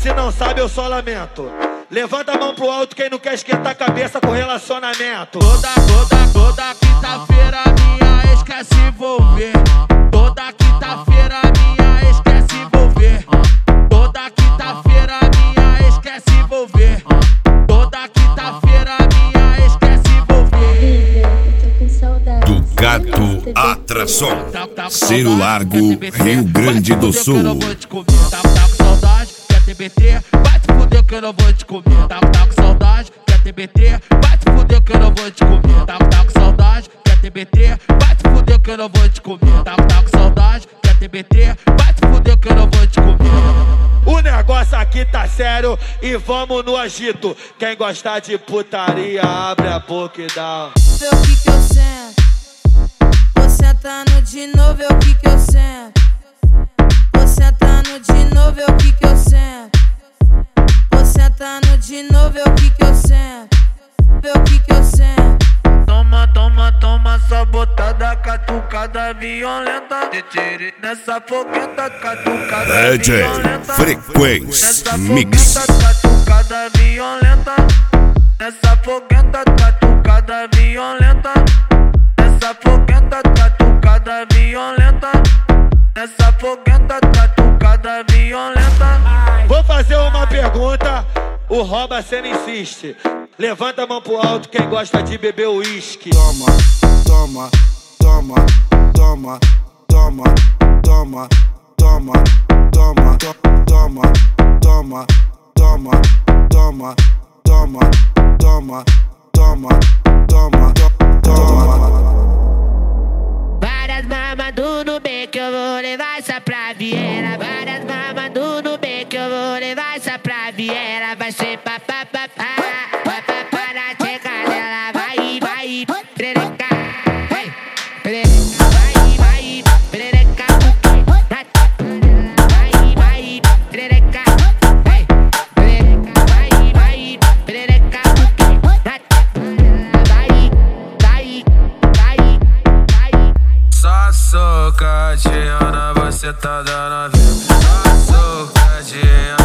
Se não sabe, eu só lamento. Levanta a mão pro alto quem não quer esquentar a cabeça com relacionamento. Toda quinta-feira minha ex quer se envolver. Toda quinta-feira minha ex quer se envolver. Toda quinta-feira minha ex quer se envolver. Toda quinta-feira minha ex quer se envolver. Ducato Atração, Cerro Largo, Rio Grande do Sul. Tá com saudade, quer TBT? Vai te fuder que eu não vou te comer. Tá com saudade, quer TBT? Vai te fuder que eu não vou te comer. Tá com saudade, quer TBT? Vai te fuder que eu não vou te comer. Tá com saudade, quer TBT? Vai te fuder que eu não vou te comer. O negócio aqui tá sério e vamos no agito. Quem gostar de putaria, abre a boca e dá. Vê o que eu sento. Tô sentando de novo, vê o que eu sento. Tô sentando de novo, vê o que eu sento. Tô sentando de novo, vê o que eu sento. Vê o que eu sento. Toma, só botada, catucada violenta. Nessa fogueta, catucada violenta. Frequência Mix. Catucada violenta. Nessa fogueta, catucada violenta. Nessa fogueta, catucada violenta. Nessa fogueta, catucada violenta. Vou fazer uma pergunta, o rouba cê não insiste. Levanta a mão pro alto quem gosta de beber uísque. Toma, toma, toma, toma, toma, toma, toma, toma, toma, toma, toma, toma, toma, toma, toma, toma, toma. Várias mamas do Nubank, eu vou levar essa pra Viera. Várias mamas do Nubank, eu vou levar essa pra Viera. Vai ser papapá, vai papá na tcheca dela. Vai, perereca, vai, perereca, vai, perereca, vai, perereca, vai, perereca, vai, perereca, vai. Só socadinha na você tá dando a ver. Só socadinha